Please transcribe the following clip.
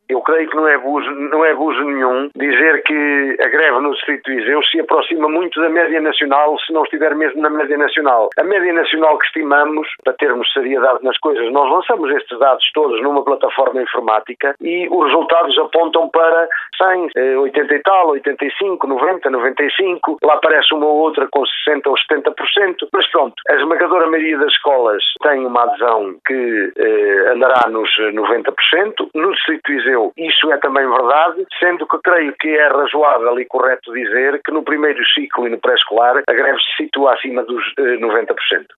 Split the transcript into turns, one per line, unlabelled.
Eu creio que não é abuso nenhum dizer que a greve no Distrito de Viseu se aproxima muito da média nacional, se não estiver mesmo na média nacional. A média nacional que estimamos, para termos seriedade nas coisas, nós lançamos estes dados todos numa plataforma informática e os resultados apontam para 100, 80 e tal, 85, 90, 95, lá aparece uma ou outra com 60% ou 70%, mas pronto, a esmagadora maioria das escolas tem uma adesão que andará nos 90%. No Distrito de Viseu isso é também verdade, sendo que creio que é razoável e correto dizer que no primeiro ciclo e no pré-escolar a greve se situa acima dos 90%.